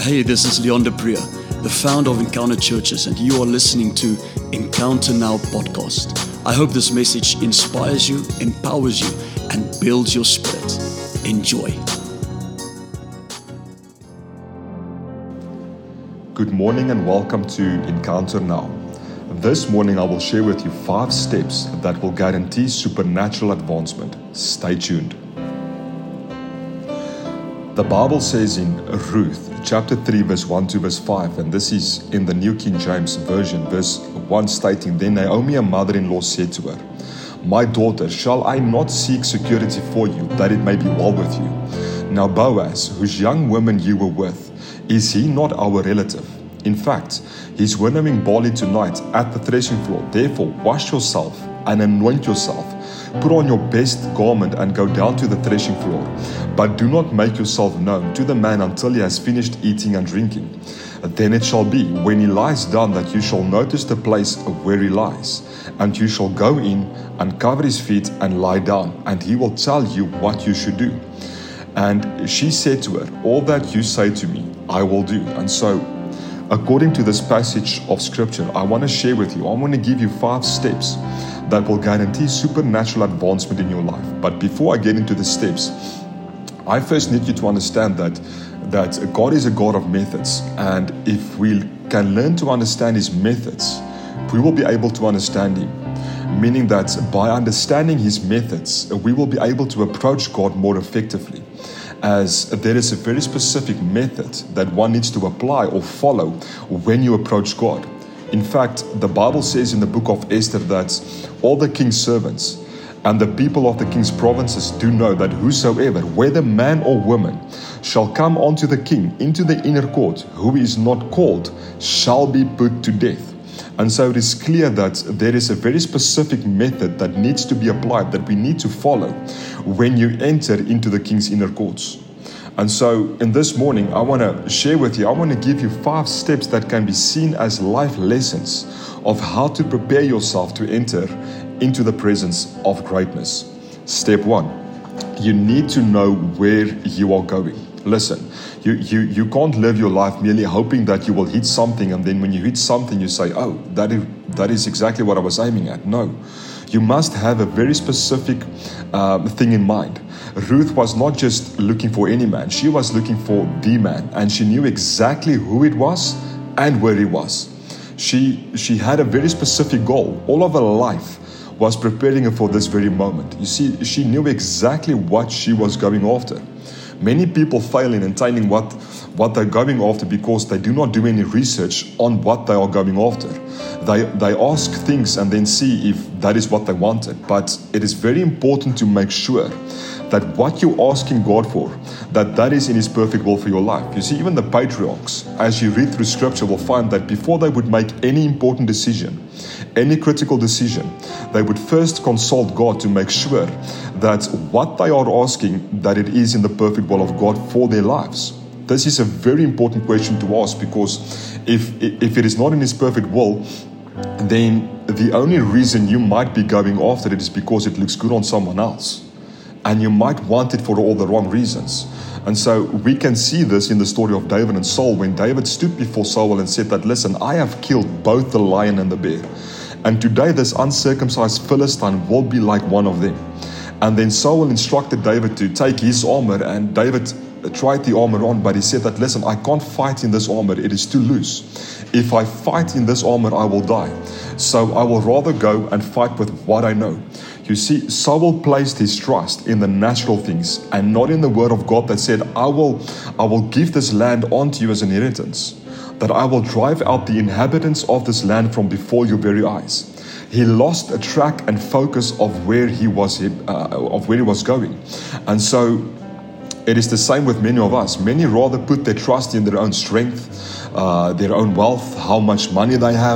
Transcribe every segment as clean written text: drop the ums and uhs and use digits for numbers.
Hey, this is Leon Debria, the founder of Encounter Churches, and you are listening to Encounter Now podcast. I hope this message inspires you, empowers you, and builds your spirit. Enjoy. Good morning and welcome to Encounter Now. This morning I will share with you 5 steps that will guarantee supernatural advancement. Stay tuned. The Bible says in Ruth chapter 3 verse 1 to verse 5, and this is in the New King James Version, verse 1 stating, "Then Naomi, her mother-in-law, said to her, 'My daughter, shall I not seek security for you, that it may be well with you? Now Boaz, whose young woman you were with, is he not our relative? In fact, he's winnowing barley tonight at the threshing floor. Therefore, wash yourself and anoint yourself. Put on your best garment and go down to the threshing floor. But do not make yourself known to the man until he has finished eating and drinking. Then it shall be, when he lies down, that you shall notice the place where he lies. And you shall go in and cover his feet and lie down, and he will tell you what you should do.' And she said to her, 'All that you say to me, I will do.'" And so, according to this passage of scripture, I want to share with you, I want to give you 5 steps that will guarantee supernatural advancement in your life. But before I get into the steps, I first need you to understand that God is a God of methods. And if we can learn to understand His methods, we will be able to understand Him. Meaning that by understanding His methods, we will be able to approach God more effectively. As there is a very specific method that one needs to apply or follow when you approach God. In fact, the Bible says in the book of Esther that all the king's servants and the people of the king's provinces do know that whosoever, whether man or woman, shall come unto the king into the inner court, who is not called, shall be put to death. And so it is clear that there is a very specific method that needs to be applied, that we need to follow when you enter into the king's inner courts. And so in this morning, I want to share with you, I want to give you 5 steps that can be seen as life lessons of how to prepare yourself to enter into the presence of greatness. Step 1, you need to know where you are going. Listen, you can't live your life merely hoping that you will hit something, and then when you hit something you say, "Oh, that is exactly what I was aiming at." No, you must have a very specific thing in mind. Ruth was not just looking for any man, she was looking for the man, and she knew exactly who it was and where he was. She had a very specific goal. All of her life was preparing her for this very moment. You see, she knew exactly what she was going after. Many people fail in attaining what they're going after because they do not do any research on what they are going after. They ask things and then see if that is what they wanted. But it is very important to make sure that what you're asking God for, that is in His perfect will for your life. You see, even the patriarchs, as you read through scripture, will find that before they would make any important decision, any critical decision, they would first consult God to make sure that what they are asking, that it is in the perfect will of God for their lives. This is a very important question to ask, because if it is not in His perfect will, then the only reason you might be going after it is because it looks good on someone else. And you might want it for all the wrong reasons. And so we can see this in the story of David and Saul, when David stood before Saul and said that, "Listen, I have killed both the lion and the bear. And today this uncircumcised Philistine will be like one of them." And then Saul instructed David to take his armor, and David tried the armor on, but he said that, "Listen, I can't fight in this armor, it is too loose. If I fight in this armor, I will die. So I will rather go and fight with what I know." You see, Saul placed his trust in the natural things and not in the word of God that said, I will give this land onto you as an inheritance, that I will drive out the inhabitants of this land from before your very eyes. He lost a track and focus of where he was going. And so it is the same with many of us. Many rather put their trust in their own strength, their own wealth, how much money they have,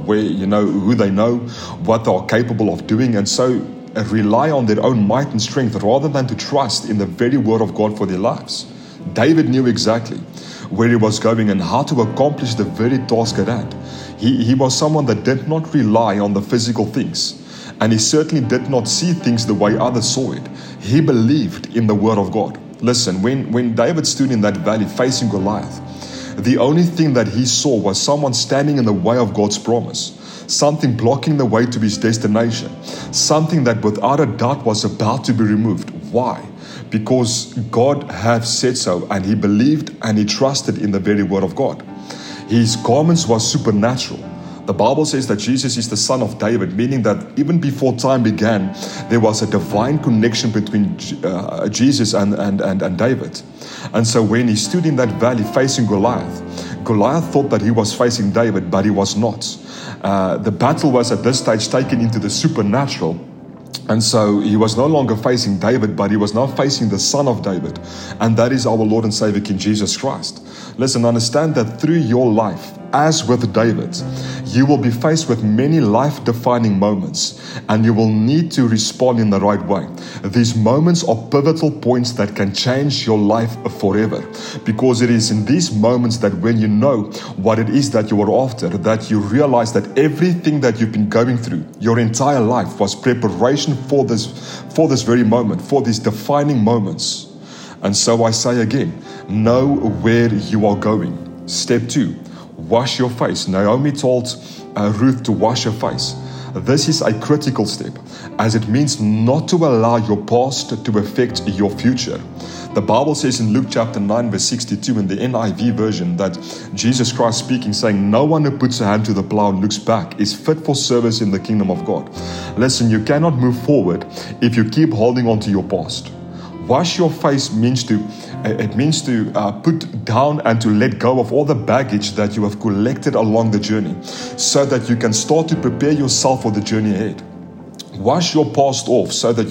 who they know, what they are capable of doing, and so rely on their own might and strength rather than to trust in the very word of God for their lives. David knew exactly where he was going and how to accomplish the very task at hand. He was someone that did not rely on the physical things, and he certainly did not see things the way others saw it. He believed in the word of God. Listen, when David stood in that valley facing Goliath, The only thing that he saw was someone standing in the way of God's promise, something blocking the way to his destination, something that without a doubt was about to be removed. Why? Because God had said so, and he believed and he trusted in the very word of God. His garments were supernatural. The Bible says that Jesus is the son of David, meaning that even before time began, there was a divine connection between Jesus and David. And so when he stood in that valley facing Goliath, Goliath thought that he was facing David, but he was not. The battle was at this stage taken into the supernatural. And so he was no longer facing David, but he was now facing the Son of David. And that is our Lord and Savior, King Jesus Christ. Listen, understand that through your life, as with David, you will be faced with many life-defining moments, and you will need to respond in the right way. These moments are pivotal points that can change your life forever, because it is in these moments that when you know what it is that you are after, that you realize that everything that you've been going through your entire life was preparation for this very moment, for these defining moments. And so I say again, know where you are going. Step 2, wash your face. Naomi told Ruth to wash her face. This is a critical step, as it means not to allow your past to affect your future. The Bible says in Luke chapter 9 verse 62 in the NIV version that Jesus Christ speaking, saying, no one who puts a hand to the plow and looks back is fit for service in the kingdom of God. Listen, you cannot move forward if you keep holding on to your past. Wash your face means to put down and to let go of all the baggage that you have collected along the journey, so that you can start to prepare yourself for the journey ahead. Wash your past off so that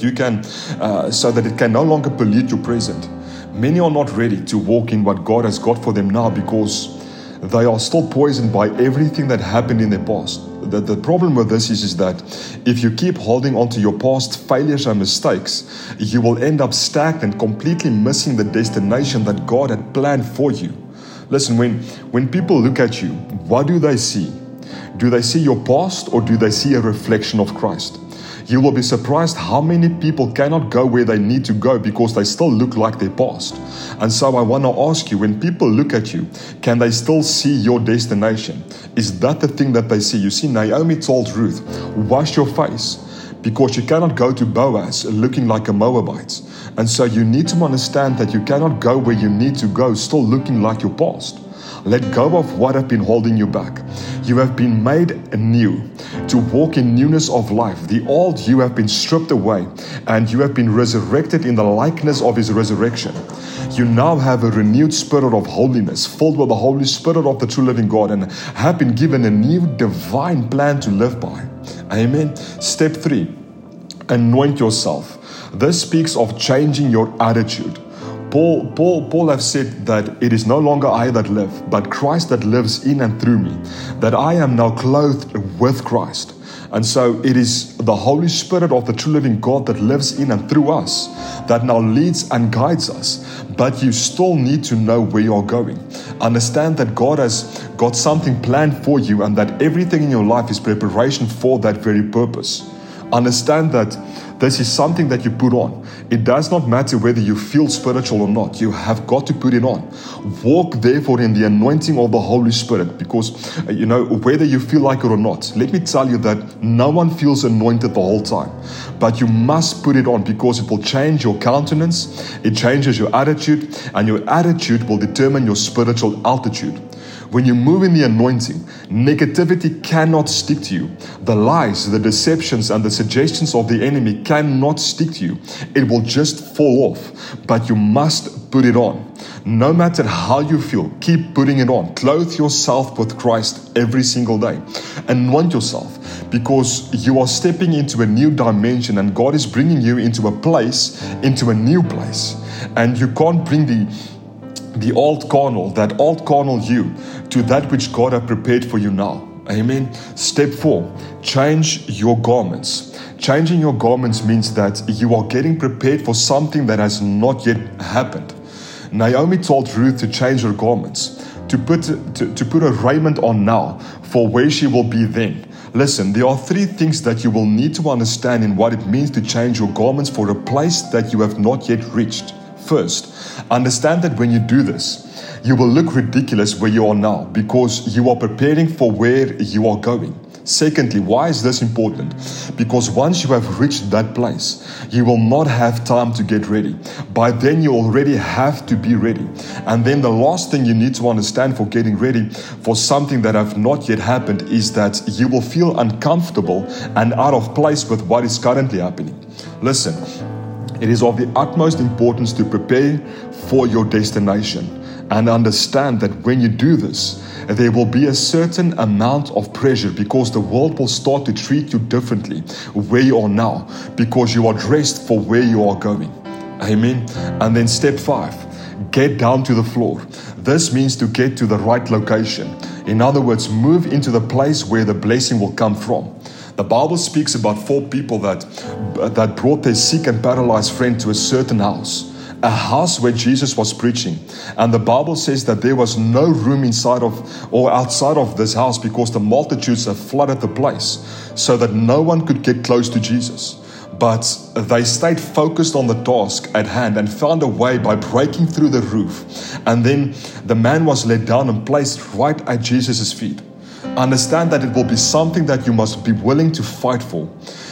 it can no longer pollute your present. Many are not ready to walk in what God has got for them now because they are still poisoned by everything that happened in their past. The problem with this is that if you keep holding on to your past failures and mistakes, you will end up stagnant, completely missing the destination that God had planned for you. Listen, when people look at you, what do they see? Do they see your past, or do they see a reflection of Christ? You will be surprised how many people cannot go where they need to go because they still look like their past. And so I want to ask you, when people look at you, can they still see your destination? Is that the thing that they see? You see, Naomi told Ruth, wash your face, because you cannot go to Boaz looking like a Moabite. And so you need to understand that you cannot go where you need to go still looking like your past. Let go of what has been holding you back. You have been made new to walk in newness of life. The old you have been stripped away, and you have been resurrected in the likeness of his resurrection. You now have a renewed spirit of holiness, filled with the Holy Spirit of the true living God, and have been given a new divine plan to live by. Amen. Step 3, anoint yourself. This speaks of changing your attitude. Paul have said that it is no longer I that live, but Christ that lives in and through me, that I am now clothed with Christ. And so it is the Holy Spirit of the true living God that lives in and through us that now leads and guides us. But you still need to know where you are going. Understand that God has got something planned for you, and that everything in your life is preparation for that very purpose. Understand that this is something that you put on. It does not matter whether you feel spiritual or not. You have got to put it on. Walk therefore in the anointing of the Holy Spirit, because whether you feel like it or not, let me tell you that no one feels anointed the whole time. But you must put it on, because it will change your countenance, it changes your attitude, and your attitude will determine your spiritual altitude. When you move in the anointing, negativity cannot stick to you. The lies, the deceptions, and the suggestions of the enemy cannot stick to you. It will just fall off, but you must put it on. No matter how you feel, keep putting it on. Clothe yourself with Christ every single day. Anoint yourself, because you are stepping into a new dimension, and God is bringing you into a place, into a new place. And you can't bring the old carnal you to that which God has prepared for you now. Amen. Step 4, change your garments. Changing your garments means that you are getting prepared for something that has not yet happened. Naomi told Ruth to change her garments, to put a raiment on now for where she will be then. Listen, there are 3 things that you will need to understand in what it means to change your garments for a place that you have not yet reached. First, understand that when you do this, you will look ridiculous where you are now because you are preparing for where you are going. Secondly, why is this important? Because once you have reached that place, you will not have time to get ready. By then, you already have to be ready. And then the last thing you need to understand for getting ready for something that have not yet happened is that you will feel uncomfortable and out of place with what is currently happening. Listen, it is of the utmost importance to prepare for your destination and understand that when you do this, there will be a certain amount of pressure because the world will start to treat you differently where you are now because you are dressed for where you are going. Amen. And then step 5, get down to the floor. This means to get to the right location. In other words, move into the place where the blessing will come from. The Bible speaks about 4 people that brought their sick and paralyzed friend to a certain house. A house where Jesus was preaching. And the Bible says that there was no room inside of or outside of this house because the multitudes have flooded the place so that no one could get close to Jesus. But they stayed focused on the task at hand and found a way by breaking through the roof. And then the man was let down and placed right at Jesus' feet. Understand that it will be something that you must be willing to fight for.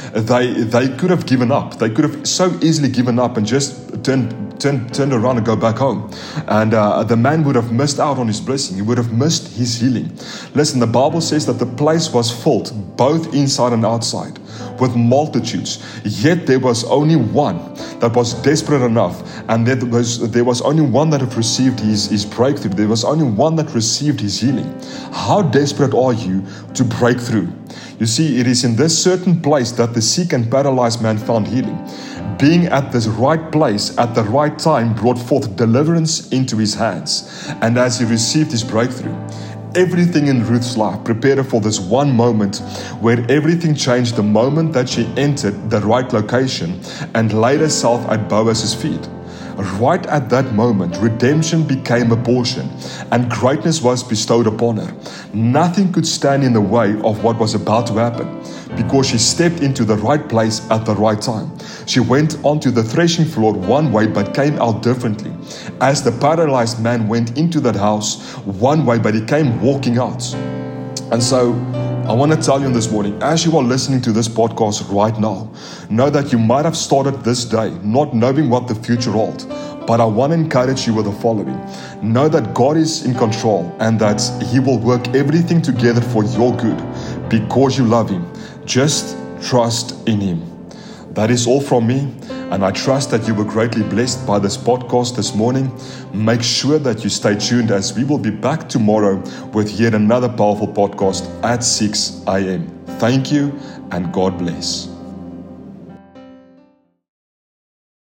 They could have given up. They could have so easily given up and just turned around and go back home. And the man would have missed out on his blessing. He would have missed his healing. Listen, the Bible says that the place was filled, both inside and outside, with multitudes. Yet there was only one that was desperate enough. And there was only one that had received his breakthrough. There was only one that received his healing. How desperate are you to break through? You see, it is in this certain place that the sick and paralyzed man found healing. Being at this right place at the right time brought forth deliverance into his hands. And as he received his breakthrough, everything in Ruth's life prepared her for this one moment where everything changed the moment that she entered the right location and laid herself at Boaz's feet. Right at that moment, redemption became a portion and greatness was bestowed upon her. Nothing could stand in the way of what was about to happen because she stepped into the right place at the right time. She went onto the threshing floor one way but came out differently. As the paralyzed man went into that house one way but he came walking out. And so I want to tell you this morning, as you are listening to this podcast right now, know that you might have started this day not knowing what the future holds. But I want to encourage you with the following. Know that God is in control and that He will work everything together for your good because you love Him. Just trust in Him. That is all from me. And I trust that you were greatly blessed by this podcast this morning. Make sure that you stay tuned as we will be back tomorrow with yet another powerful podcast at 6 a.m. Thank you and God bless.